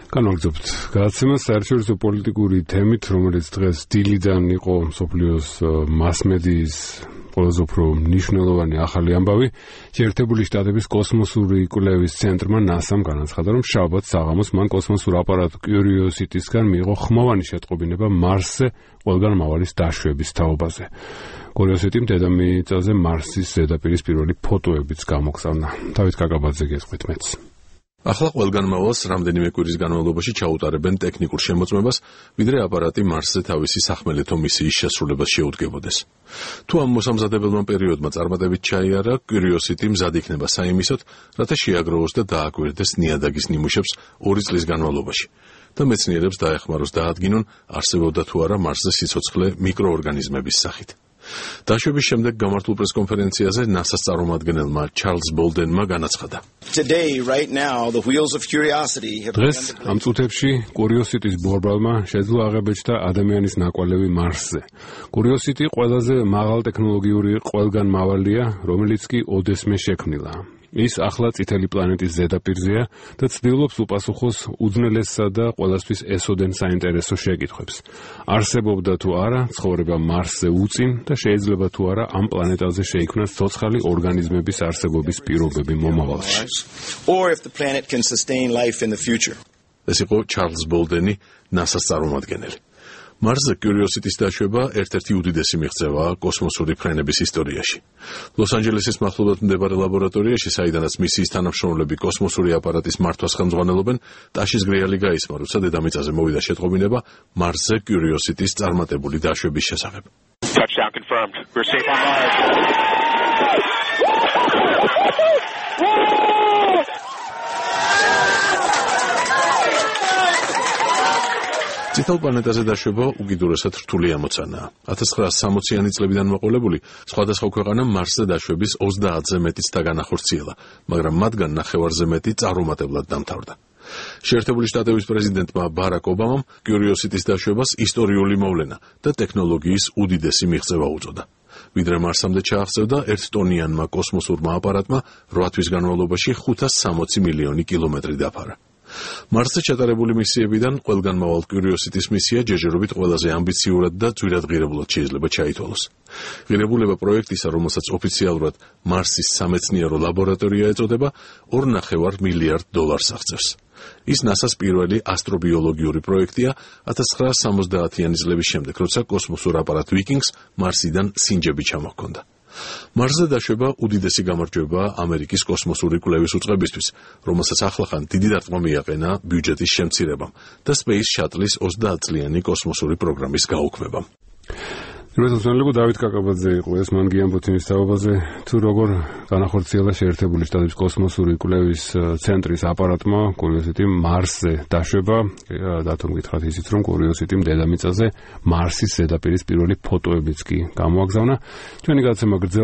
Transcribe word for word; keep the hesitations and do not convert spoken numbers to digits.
განვაგრძობთ გადაცემას საერთაშორისო პოლიტიკური თემით, რომელიც დღეს დილიდან იყო მსოფლიოს მასმედიის ყველაზე უფრო მნიშვნელოვანი ახალი ამბავი. შეერთებული შტატების კოსმოსური კვლევის ცენტრმა ნასამ განაცხადა, რომ შაბათს საღამოს მან კოსმოსურ აპარატ კიურიოსიტისგან მიიღო ხმოვანი შეტყობინება მარსზე ყველგანმავლის დაშვების თაობაზე. კიურიოსიტიმ დედამიწაზე მარსის ზედაპირის პირველი ფოტოებიც გამოგზავნა. დავით კაკაბაძე გესხვით მეც. ახლა ყველგანმავალს რამდენიმე კვირის განმავლობაში ჩაუტარებენ ტექნიკურ შემოწმებას, ვიდრე აპარატი მარსზე თავისი სახმელეთო მისიის შესრულებას შეუდგებოდეს. თუ ამ მოსამზადებელმა პერიოდმა წარმატებით ჩაიარა, კიურიოსიტი მზად იქნება საიმისოდ, რათა შეაგროვოს და დააკვირდეს ნიადაგის ნიმუშებს ორი წლის განმავლობაში და მეცნიერებს დაეხმაროს დაადგინონ, არსებობდა თუ არა მარსზე სიცოცხლე მიკროორგანიზმების სახით. დაშვების შემდეგ გამართულ პრესკონფერენციაზე ნასას წარმომადგენელმა ჩარლზ ბოლდენმა განაცხადა. დღეს ამ წუთებში კიურიოსიტის ბორბალმა შეძლო აღებეჭდა ადამიანის ნაკვალევი მარსზე. კიურიოსიტი ყველაზე მაღალტექნოლოგიური ყველგანმავალია, რომელიც კი ოდესმე შექმნილა. ის ახლა წითელი პლანეტის ზედაპირზეა და ცდილობს უპასუხოს უძნელესსა და ყველასთვის ესოდენ საინტერესო შეკითხვებს. არსებობდა თუ არა ცხოვრება მარსზე უწინ და შეიძლება თუ არა ამ პლანეტაზე შეიქმნას ცოცხალი ორგანიზმების არსებობის პირობები მომავალში. ეს იყო ჩარლზ ბოლდენი, ნასას წარმომადგენელი. მარსზე კიურიოსიტის დაშვება ერთ-ერთი უდიდესი მიღწევაა კოსმოსური ფრენების ისტორიაში. ლოს-ანჯელესის მახლობლად მდებარე ლაბორატორიაში, საიდანაც მისიის თანამშრომლები კოსმოსური აპარატის მართვას ხელმძღვანელობენ, ტაშის გრეალი გაისმა, როცა დედამიწაზე მოვიდა შეტყობინება მარსზე კიურიოსიტის წარმატებული დაშვების შესახებ. Touchdown confirmed. We're safe on Mars. წითელ პლანეტაზე დაშვება უკიდურესად რთული ამოცანაა. ათას ცხრაასი სამოციანი წლებიდან მოყოლებული სხვადასხვა ქვეყანა მარსზე დაშვების ოცდაათზე მეტიც დაგანახორციელა, მაგრამ მათგან ნახევარზე მეტი წარუმატებლად დამთავრდა. შეერთებული შტატების პრეზიდენტმა ბარაკ ობამამ კიურიოსიტის დაშვებას ისტორიული მოვლენა და ტექნოლოგიის უდიდესი მიღწევა უწოდა. ვიდრე მარსამდე ჩააღწევდა ერთტონიანმა კოსმოსურმა აპარატმა რვა თვის განმავლობაში ხუთას სამოცი მილიონი კილომეტრი დაფარა. მარსზე ჩატარებული მისიებიდან ყველგანმავალ კიურიოსიტის მისია ჯერჯერობით ყველაზე ამბიციურად და ძვირადღირებულად შეიძლება ჩაითვალოს. ღირებულება პროექტისა, რომელსაც ოფიციალურად მარსის სამეცნიერო ლაბორატორია ეწოდება, ორ ნახევარ მილიარდ დოლარს აღწევს. ის ნასას პირველი ასტრობიოლოგიური პროექტია ათას ცხრაასი სამოცდაათიანი წლების შემდეგ, როცა კოსმოსურ აპარატ ვიკინგს მარსიდან სინჯები ჩამოჰქონდა. მარსზე დაშვება უდიდესი გამარჯვებაა ამერიკის კოსმოსური კვლევის უწყებისთვის, რომელსაც ახლახან დიდი დარტყმა მიაყენა ბიუჯეტის შემცირებამ და Space Shuttle-ის ოცდაათწლიანი კოსმოსური პროგრამის გაუქმებამ. პირველად დავით კაკაბაძე იყო ეს, მან გიამბოთ იმის თაობაზე, თუ როგორ განახორციელა შეერთებული შტატების კოსმოსური კვლევის ცენტრის აპარატმა კიურიოსიტიმ მარსზე დაშვება. დათომ გითხრათ ისიც, რომ კიურიოსიტიმ დედამიწაზე მარსის ზედაპირის პირველი ფოტოებიც კი გამოაგზავნა. ჩვენი გადაცემა